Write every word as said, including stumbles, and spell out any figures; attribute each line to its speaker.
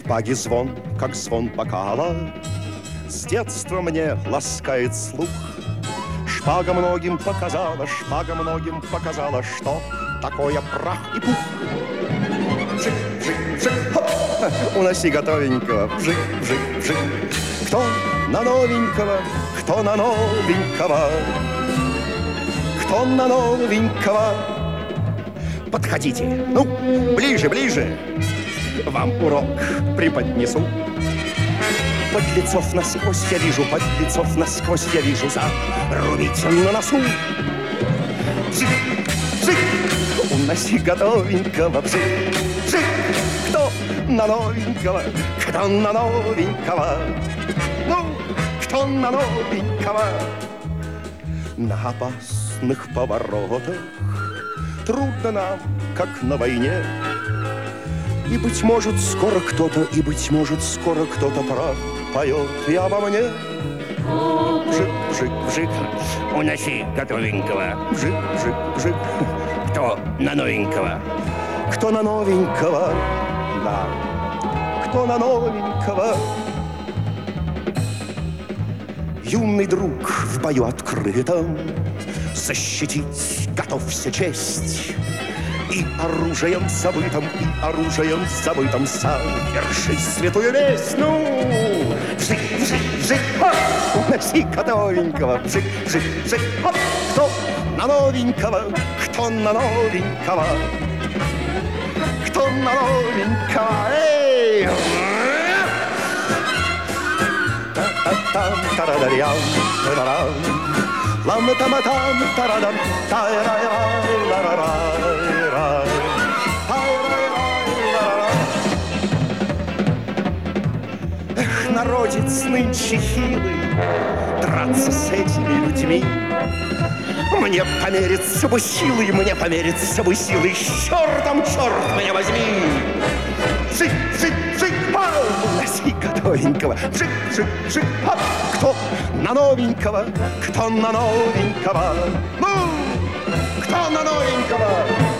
Speaker 1: шпаги звон, как звон бокала, с детства мне ласкает слух. Шпага многим показала, шпага многим показала, что такое прах и пух. Вжик, вжик, вжик, хоп, уноси готовенького, вжик, вжик, вжик. Кто на новенького, кто на новенького, кто на новенького. Подходите, ну, ближе, ближе, вам урок преподнесу. Подлецов насквозь я вижу, подлецов насквозь я вижу, зарубите на носу. Вжик, вжик, уноси готовенького, вжик, вжик. Кто на новенького, кто на новенького, ну, кто на новенького. На опасных поворотах трудно нам, как на войне. И, быть может, скоро кто-то, и, быть может, скоро кто-то пропоет и обо мне. Вжик, вжик, вжик,
Speaker 2: Уноси готовенького.
Speaker 1: вжик, вжик, вжик.
Speaker 2: Кто на новенького?
Speaker 1: Кто на новенького, да, кто на новенького. Юный друг в бою открытом защитить готов вся честь. И оружием забытым, и оружием забытым совершить святую месть. Ну, вжик, вжик, вжик, хоп, уноси готовенького, вжик, вжик, вжик, хоп. Кто на новенького, кто на новенького, кто на новенького, эй! Та-та-там-тарадарям, та-дарам, лам-та-ма-там, тарадам, та-ра-ра-ра-ра-ра. Эх, народец нынче хилый, драться с этими людьми. Мне помериться бы силой, мне помериться бы силой, с чертом, черт меня возьми. Вжик, вжик, вжик, пау, уноси готовенького, вжик, вжик, вжик, хоп. Кто на новенького, кто на новенького, ну, кто на новенького.